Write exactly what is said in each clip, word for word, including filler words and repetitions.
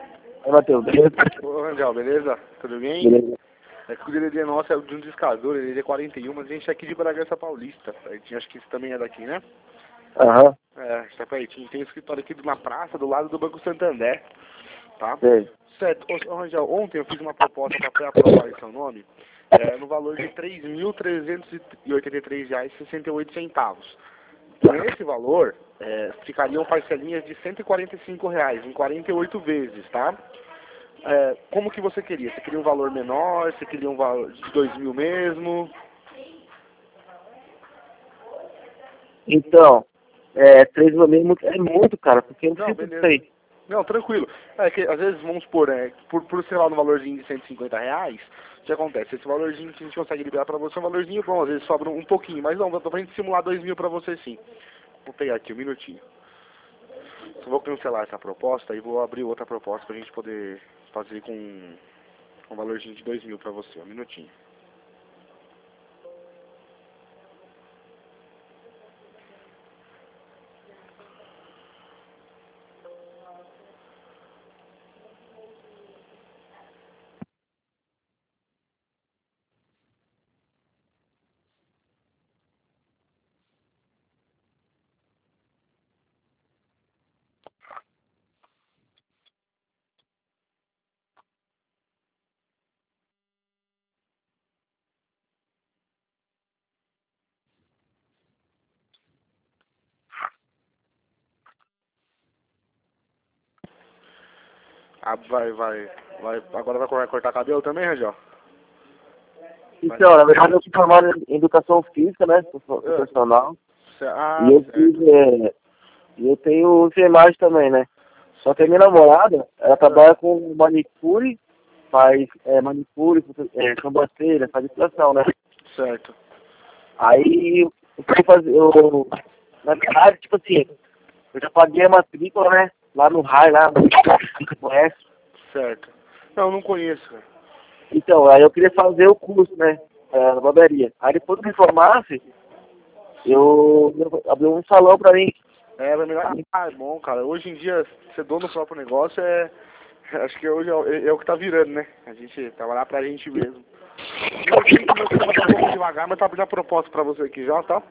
Oi, Matheus, beleza? Ô, Rangel, beleza? Tudo bem? Beleza. É que o D D D nosso é de um descador, D D D quarenta e um, mas a gente é aqui de Bragança Paulista. Pertinho, acho que isso também é daqui, né? Aham, É, a gente tá pertinho. Tem um escritório aqui na praça, do lado do Banco Santander, tá? sei. Certo. Ô, ô, Rangel, ontem eu fiz uma proposta para pré-aprovar em seu nome, é, no valor de três mil trezentos e oitenta e três reais e sessenta e oito centavos. Com esse valor, é, ficariam parcelinhas de cento e quarenta e cinco reais, em quarenta e oito vezes, tá? É, como que você queria? Você queria um valor menor? Você queria um valor de dois mil mesmo? Então, é, três mil mesmo é muito, cara, porque eu não Não, preciso disso beleza. aí. Não, tranquilo. É que às vezes, vamos supor, é, por, por sei lá, no valorzinho de cento e cinquenta reais, o que acontece? Esse valorzinho que a gente consegue liberar pra você é um valorzinho bom, às vezes sobra um, um pouquinho, mas não, dá pra gente simular dois mil pra você sim. Vou pegar aqui um minutinho. Só vou cancelar essa proposta e vou abrir outra proposta pra gente poder fazer com um valorzinho de dois mil pra você. Um minutinho. Ah, vai, vai, vai. Agora vai cortar cabelo também, Rangel? Então, na verdade, eu sou formado em educação física, né? Sou sou Ah, profissional. ah, E eu fiz, certo. é, e eu tenho enfermagem também, né? Só que a minha namorada, ela trabalha com manicure, faz é, manicure, é, sobrancelha, faz depilação, né? Certo. Aí eu fui fazer, eu, na verdade, tipo assim, eu já paguei a matrícula, né? Lá no R A I, lá, você conhece? Certo. Não, não conheço, cara. Então, aí eu queria fazer o curso, né? É, na barbearia. Aí depois que eu me formasse, eu, eu abri um salão pra mim. É, mas melhor. Ah, é bom, cara. Hoje em dia, ser dono do próprio negócio é. Acho que hoje é, o- é, é o que tá virando, né? A gente trabalhar pra gente mesmo. E eu sei que meu sistema tá um pouco devagar, mas tá abrindo a proposta pra você aqui já, tá?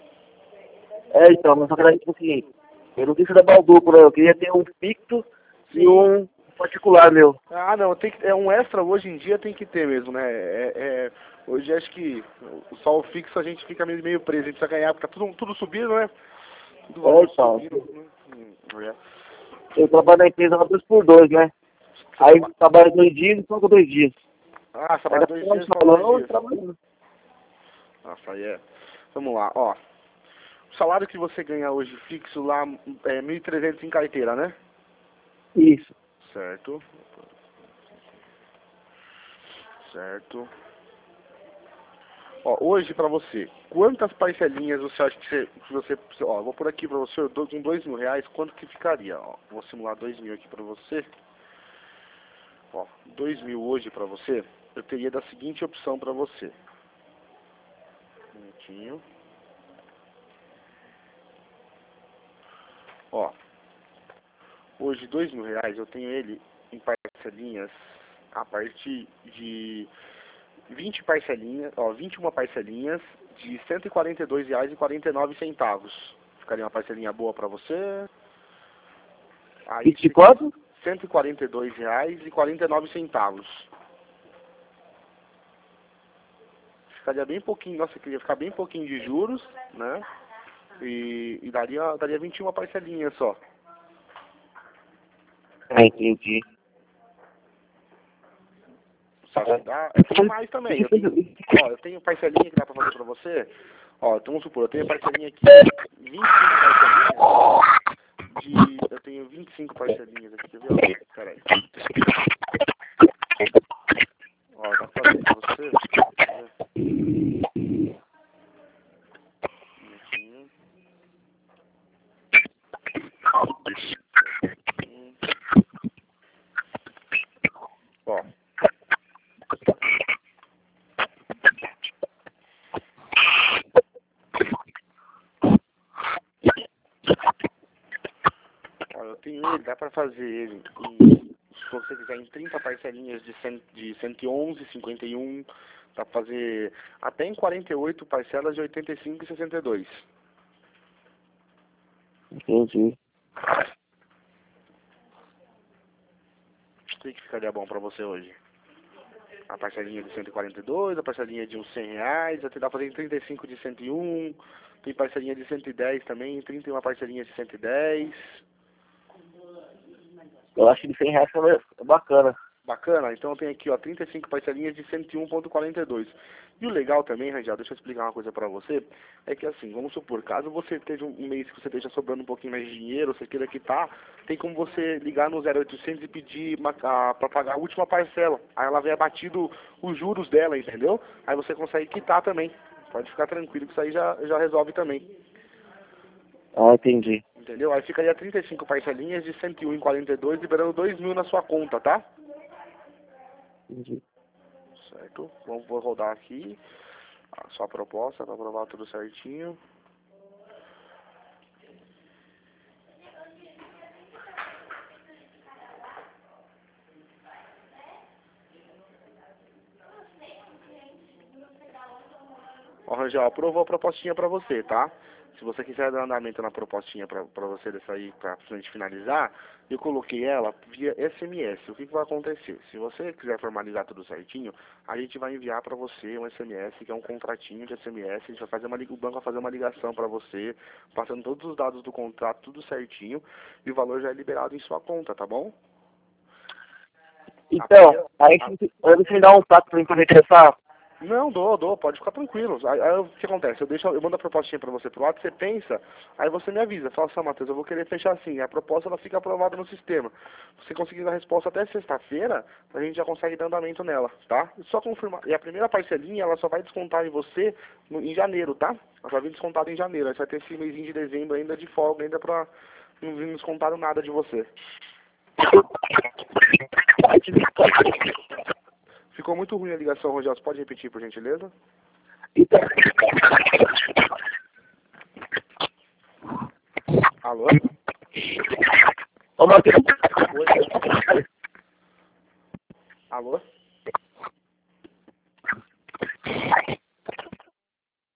É, então, mas só que era tipo assim, eu não quis dar pau duplo, né? Eu queria ter um fixo e Sim. um particular meu. Ah, não, tem que, é um extra hoje em dia tem que ter mesmo, né? É, é, hoje acho que só o fixo a gente fica meio, meio preso, a gente precisa ganhar, porque tá tudo, tudo subindo, né? Tudo É, valor então, subindo. Né? Hum, é. eu trabalho na empresa lá dois por dois, né? Você Aí traba... trabalho dois dias e folga dois dias. Ah, você Aí trabalha dá dois pra dias, no fala dois salão e dias. trabalhando. Nossa, aí é. Vamos lá, ó. O salário que você ganha hoje fixo lá é mil e trezentos em carteira, né? Isso. Certo. Certo. Ó, hoje pra você, quantas parcelinhas você acha que você, que você ó, eu vou por aqui pra você, eu dou- com dois mil reais, quanto que ficaria? Ó, vou simular dois mil aqui pra você. Ó, dois mil hoje pra você, eu teria da seguinte opção pra você. Um minutinho. Ó, hoje dois mil reais eu tenho ele em parcelinhas a partir de vinte parcelinhas, ó, vinte e uma parcelinhas de cento e quarenta e dois reais e quarenta e nove centavos. Ficaria uma parcelinha boa pra você. Aí E de fica quanto? cento e quarenta e dois reais e quarenta e nove centavos. Ficaria bem pouquinho, nossa, queria ficar bem pouquinho de juros, né? E, e daria, daria vinte e uma parcelinhas só. Ah, entendi. Só que dá, é, tem mais também. Eu tenho, ó, eu tenho parcelinha que dá pra fazer pra você. Ó, então vamos supor, eu tenho parcelinha aqui, vinte e cinco parcelinhas de, eu tenho vinte e cinco parcelinhas aqui, quer ver? Ó, peraí. Ó, dá pra fazer pra você. Um minutinho. Hum. Ó. Ó, eu tenho ele, dá pra fazer ele em se você quiser em trinta parcelinhas de, cem, de cento e onze, cinquenta e um, dá pra fazer até em quarenta e oito parcelas de oitenta e cinco e sessenta e dois. Entendi. O que ficaria bom pra você hoje? A parcelinha de cento e quarenta e dois, a parcelinha de uns cem reais, até dá pra fazer em trinta e cinco de cento e um, tem parcelinha de cento e dez também, trinta e uma parcelinha de cento e dez. Eu acho que de cem reais é bacana. Bacana? Então tem aqui, ó, trinta e cinco parcelinhas de cento e um vírgula quarenta e dois. E o legal também, Rangel, deixa eu explicar uma coisa pra você, é que assim, vamos supor, caso você esteja um mês que você esteja sobrando um pouquinho mais de dinheiro, você queira quitar, tem como você ligar no zero oitocentos e pedir uma, a, pra pagar a última parcela. Aí ela vem abatido os juros dela, entendeu? Aí você consegue quitar também. Pode ficar tranquilo que isso aí já, já resolve também. Ah, entendi. Entendeu? Aí ficaria trinta e cinco parcelinhas de cento e um vírgula quarenta e dois, liberando dois mil na sua conta, tá? Entendi. Certo? Vamos, vou rodar aqui a sua proposta para provar tudo certinho. Ó, Rangel, aprovou a propostinha para você, tá? Se você quiser dar andamento na propostinha para você dessa aí, para a gente finalizar, eu coloquei ela via S M S. O que, que vai acontecer? Se você quiser formalizar tudo certinho, a gente vai enviar para você um S M S, que é um contratinho de S M S. A gente vai fazer uma, o banco vai fazer uma ligação para você, passando todos os dados do contrato, tudo certinho, e o valor já é liberado em sua conta, tá bom? Então, aí você me dá um prato pra mim poder pensar. Não, dou, dou, pode ficar tranquilo. Aí, aí o que acontece? Eu deixo, eu mando a propostinha pra você pro lado, você pensa, aí você me avisa, fala assim, Matheus, eu vou querer fechar assim, a proposta ela fica aprovada no sistema. Você conseguindo a resposta até sexta-feira, a gente já consegue dar andamento nela, tá? Só confirmar. E a primeira parcelinha, ela só vai descontar em você no, em janeiro, tá? Ela vai vir descontada em janeiro, aí você vai ter esse mêsinho de dezembro ainda de folga, ainda pra não vir descontado nada de você. Ficou muito ruim a ligação, Rogério. Você pode repetir, por gentileza? Alô? Ô, Matheus.